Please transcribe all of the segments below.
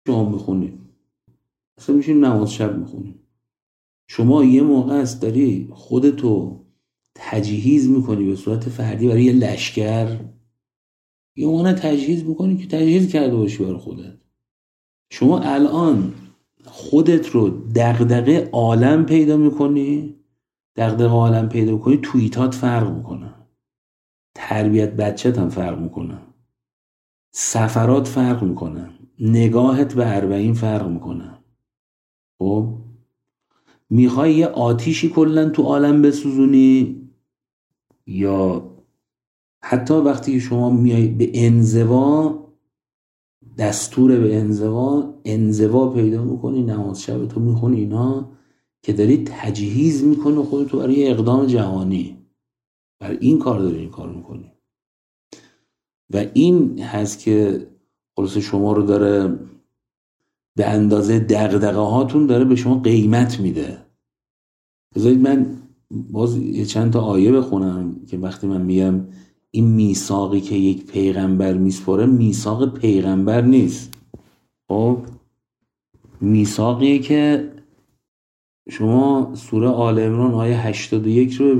شما میخونید، اصلا میشین نماز شب میخونید. شما یه موقع است داری خودتو تجهیز میکنی به صورت فردی برای یه لشکر، یه موقع تجهیز میکنی که تجهیز کرده باشی برای خودت. شما الان خودت رو دغدغه عالم پیدا میکنی، دغدغه عالم پیدا میکنی، توییتات فرق میکنه، تربیت بچت هم فرق میکنه، سفرات فرق میکنه، نگاهت به 40 فرق میکنه. خب میخوای یه آتیشی کلا تو عالم بسوزونی، یا حتی وقتی شما میای به انزوا، دستور به انزوا پیدا میکنی، نماز شب تو میخونی، اینا که داری تجهیز میکنی خودتو برای اقدام جهانی، برای این کار داری این کار میکنی. و این هست که خلاص شما رو داره به اندازه دغدغه هاتون داره به شما قیمت میده. بذارید من باز یه چند تا آیه بخونم که وقتی من میگم این میثاقی که یک پیغمبر میسپره، میثاق پیغمبر نیست. خب میثاقیه که شما سوره آل عمران آیه 81 رو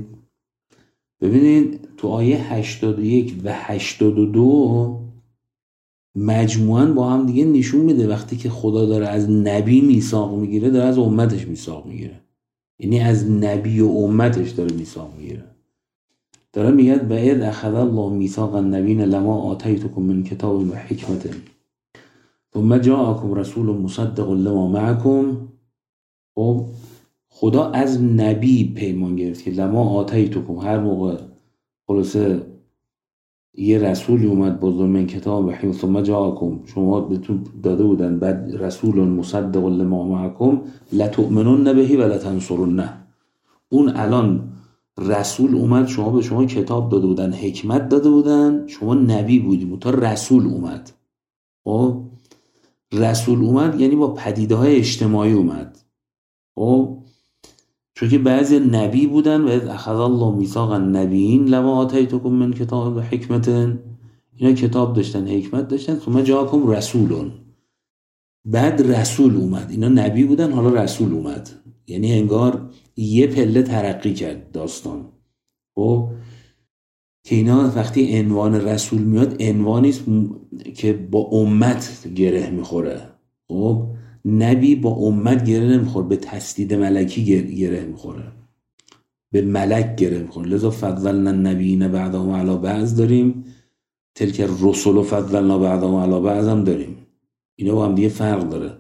ببینید تو آیه 81 و 82 مجموعاً با هم دیگه نشون میده وقتی که خدا داره از نبی میثاق میگیره، داره از امتش میثاق میگیره، یعنی از نبی و امتش داره میثاق میگیره. داره میگه و اذ اخذ الله میثاق النبیین لما آتیتکم من کتاب و حکمت ثم جاءکم رسول مصدق لما معکم. خب خدا از نبی پیمان گرفت که لما آتیتکم، هر موقع خلاصه یه رسولی اومد با من کتاب و حکمت، ثم جاءکم، شما بهتون داده بودن بعد رسول مصدق لما معکم لتؤمنن به و لتنصرنه. اون الان رسول اومد، شما به شما کتاب داده بودن، حکمت داده بودن، شما نبی بودیم تا رسول اومد. خب رسول اومد یعنی با پدیده های اجتماعی اومد. خب چون که بعضی نبی بودن و اذ اخذ الله میثاق النبیین لما آتیتکم من کتاب و حکمت، اینا کتاب داشتن، حکمت داشتن، ثم جاءکم رسولون، بعد رسول اومد، اینا نبی بودن حالا رسول اومد، یعنی انگار یه پله ترقی کرد داستان. خب که اینا وقتی عنوان رسول میاد عنوانیست که با امت گره میخوره. خب نبی با امت گره نمیخوره، به تسدید ملکی گره میخوره، به ملک گره میخوره. لذا فضلنا النبیین بعضهم علی بعض داریم، تلک الرسل فضلنا بعضهم علی بعض هم داریم. اینا با هم دیگه فرق داره.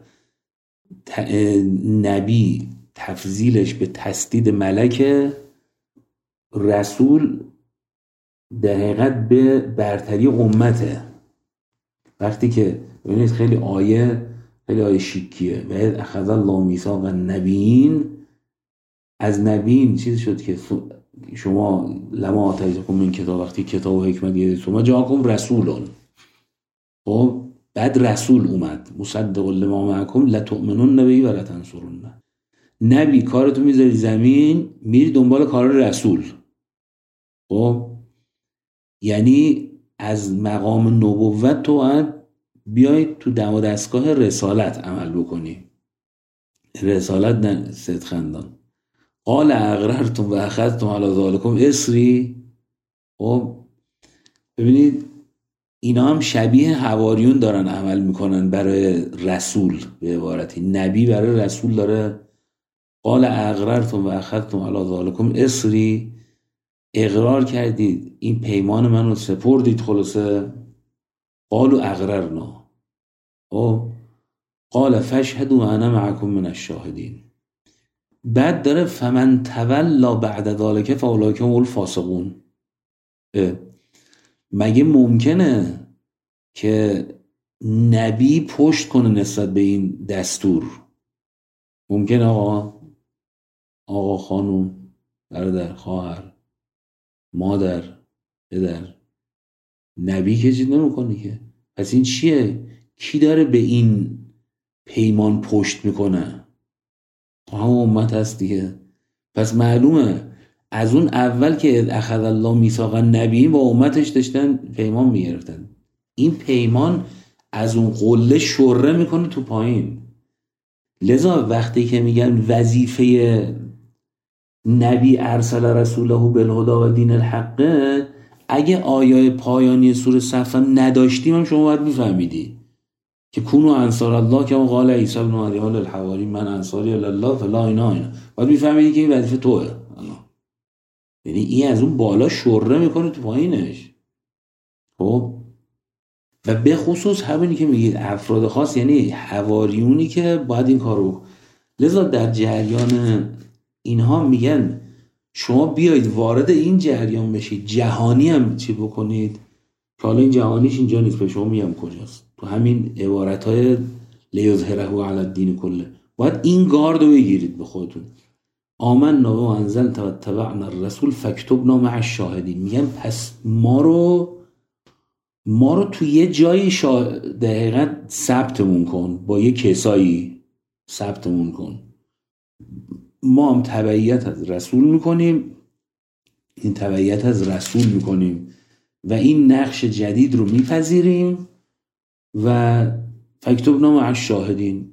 نبی تفضیلش به تسدید ملک، رسول در حقیقت به برتری امته. وقتی که ببینید خیلی آیه شیکیه و اخذ الله میثاق النبیین، از نبیین چیز شد که شما لما آتیتکم من کتاب، وقتی کتاب و حکمت گرفتید، شما جاءکم رسولون. خب بعد رسول اومد مصدق لما معکم لتؤمنن به و لتنصرنه. نبی کارتو میذاری زمین، میری دنبال کار رسول. خب یعنی از مقام نبوت تو باید بیای تو دم و دستگاه رسالت عمل بکنی. رسالت نه صدخندان. قال اقررتم و اخذتم علی ذالکم اصری. خب ببینید اینا هم شبیه حواریون دارن عمل میکنن برای رسول، به عبارتی نبی برای رسول داره قال اقررتم و اخذتم علی ذالکم اصری، اقرار کردید این پیمان من رو سپردید. خلاصه قالوا اقررنا. قال فاشهدوا انا معكم من الشاهدین. بعد داره فمن تولا بعد ذلك فاولئک هم الفاسقون. مگه ممکنه که نبی پشت کنه نسبت به این دستور؟ ممکنه آقا خانم، برادر، خواهر، مادر، پدر، نبی که چیز نمیکنه که. پس این چیه؟ کی داره به این پیمان پشت میکنه؟ همون امت هست دیگه. پس معلومه از اون اول که اخذ الله میثاق النبیین با امتش داشتن پیمان میگرفتن. این پیمان از اون قله شره میکنه تو پایین. لذا وقتی که میگن وظیفه نبی ارسل رسوله بالهدی و دین الحقه، اگه آیه پایانی سوره صف نداشتیم هم شما باید میفهمیدی که کونو انصار الله که قال عیسی ابن مریم للحواری من انصاری الله فلا اینا باید میفهمیدی که این وظیفه توه. یعنی این از اون بالا شره میکنه تو پایینش. خب و به خصوص همینی که میگید افراد خاص، یعنی حواریونی که باید این کارو. لذا در جریان اینها میگن شما بیایید وارد این جریان بشید، جهانی هم چی بکنید که حالا این جهانیش اینجا نیست، به شما میگم کجاست، تو همین عبارتهای لیظهره علی الدین کله. باید این گارد رو بگیرید به خودتون. آمنا و انزلنا و اتبعنا الرسول فاکتبنا مع الشاهدین. میگن پس ما رو تو یه جایی دقیقا ثبتمون کن، با یه کسایی ثبتمون کن. ما هم تبعیت از رسول میکنیم، این تبعیت از رسول میکنیم و این نقش جدید رو میپذیریم و فاکتبنا مع الشاهدین.